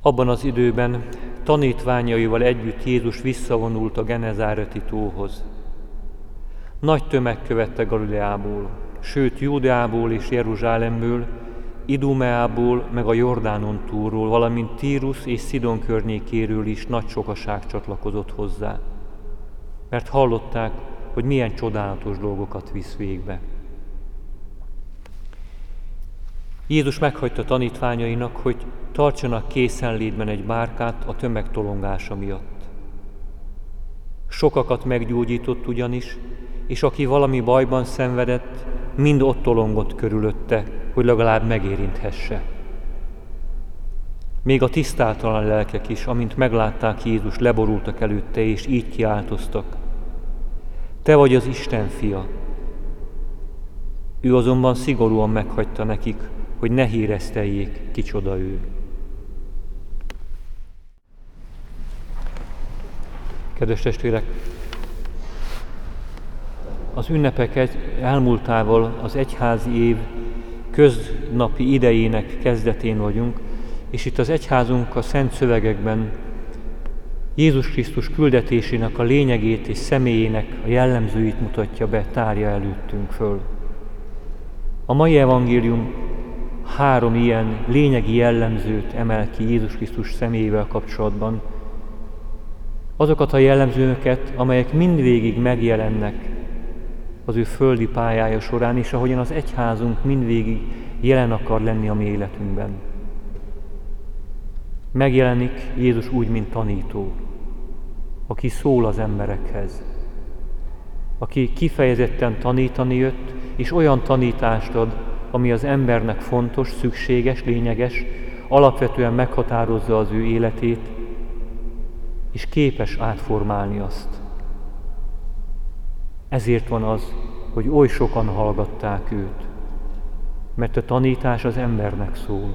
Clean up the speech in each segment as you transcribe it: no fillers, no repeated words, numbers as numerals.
Abban az időben tanítványaival együtt Jézus visszavonult a Genezáreti tóhoz. Nagy tömeg követte Galileából, sőt Júdeából és Jeruzsálemből, Idumeából, meg a Jordánon túlról, valamint Tírus és Szidon környékéről is nagy sokaság csatlakozott hozzá, mert hallották, hogy milyen csodálatos dolgokat visz végbe. Jézus meghagyta tanítványainak, hogy tartsanak készenlétben egy bárkát a tömeg tolongása miatt. Sokakat meggyógyított ugyanis, és aki valami bajban szenvedett, mind ott tolongott körülötte, hogy legalább megérinthesse. Még a tisztátalan lelkek is, amint meglátták Jézust, leborultak előtte, és így kiáltoztak: Te vagy az Isten fia! Ő azonban szigorúan meghagyta nekik, hogy ne híreszteljék, kicsoda ő. Kedves testvérek! Az ünnepek elmúltával az egyházi év köznapi idejének kezdetén vagyunk, és itt az egyházunk a szent szövegekben Jézus Krisztus küldetésének a lényegét és személyének a jellemzőit mutatja be, tárja előttünk föl. A mai evangélium 3 ilyen lényegi jellemzőt emel ki Jézus Krisztus személyével kapcsolatban. Azokat a jellemzőket, amelyek mindvégig megjelennek az ő földi pályája során, és ahogyan az egyházunk mindvégig jelen akar lenni a mi életünkben. Megjelenik Jézus úgy, mint tanító, aki szól az emberekhez, aki kifejezetten tanítani jött, és olyan tanítást ad, ami az embernek fontos, szükséges, lényeges, alapvetően meghatározza az ő életét, és képes átformálni azt. Ezért van az, hogy oly sokan hallgatták őt, mert a tanítás az embernek szól.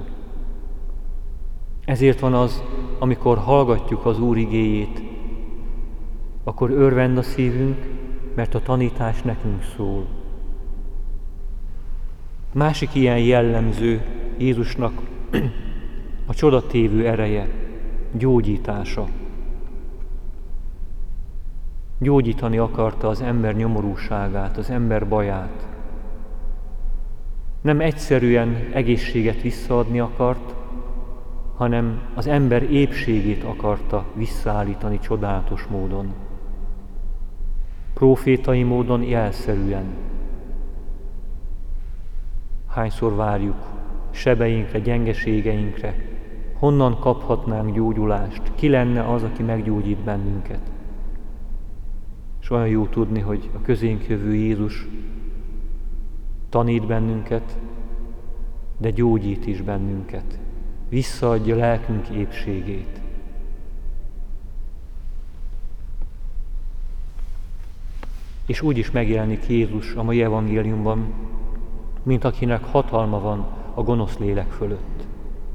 Ezért van az, amikor hallgatjuk az Úr igéjét, akkor örvend a szívünk, mert a tanítás nekünk szól. Másik ilyen jellemző Jézusnak a csodatévő ereje, gyógyítása. Gyógyítani akarta az ember nyomorúságát, az ember baját. Nem egyszerűen egészséget visszaadni akart, hanem az ember épségét akarta visszaállítani csodálatos módon. Prófétai módon, jelszerűen. Hányszor várjuk sebeinkre, gyengeségeinkre, honnan kaphatnánk gyógyulást, ki lenne az, aki meggyógyít bennünket. És olyan jó tudni, hogy a közénk jövő Jézus tanít bennünket, de gyógyít is bennünket. Visszaadja lelkünk épségét. És úgy is megjelenik Jézus a mai evangéliumban, mint akinek hatalma van a gonosz lélek fölött.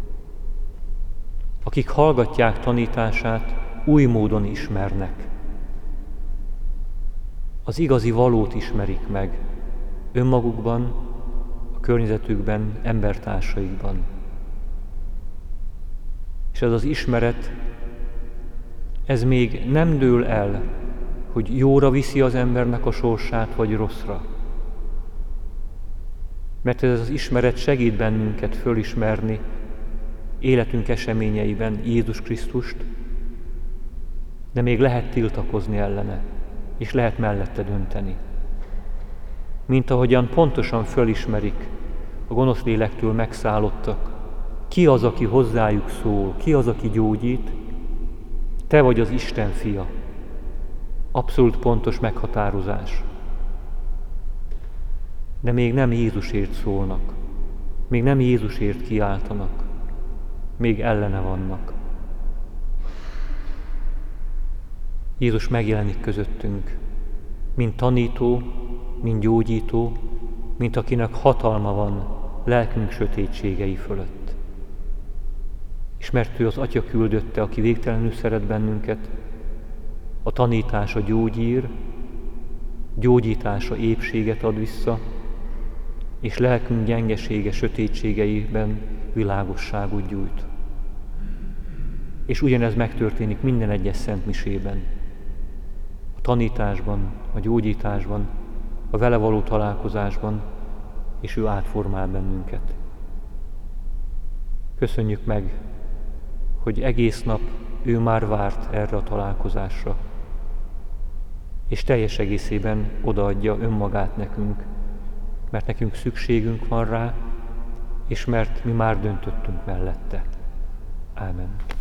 Akik hallgatják tanítását, új módon ismernek. Az igazi valót ismerik meg önmagukban, a környezetükben, embertársaikban. És ez az ismeret, ez még nem dől el, hogy jóra viszi az embernek a sorsát, vagy rosszra. Mert ez az ismeret segít bennünket fölismerni életünk eseményeiben Jézus Krisztust, de még lehet tiltakozni ellene, és lehet mellette dönteni. Mint ahogyan pontosan fölismerik a gonosz lélektől megszállottak, ki az, aki hozzájuk szól, ki az, aki gyógyít, te vagy az Isten fia. Abszolút pontos meghatározás. De még nem Jézusért szólnak, még nem Jézusért kiáltanak, még ellene vannak. Jézus megjelenik közöttünk, mint tanító, mint gyógyító, mint akinek hatalma van lelkünk sötétségei fölött. És mert ő az Atya küldötte, aki végtelenül szeret bennünket, a tanítása gyógyír, gyógyítása épséget ad vissza, és lelkünk gyengesége, sötétségeiben világosságot gyújt. és ugyanez megtörténik minden egyes szent misében. A tanításban, a gyógyításban, a vele való találkozásban, és ő átformál bennünket. Köszönjük meg, hogy egész nap ő már várt erre a találkozásra, és teljes egészében odaadja önmagát nekünk, mert nekünk szükségünk van rá, és mert mi már döntöttünk mellette. Ámen.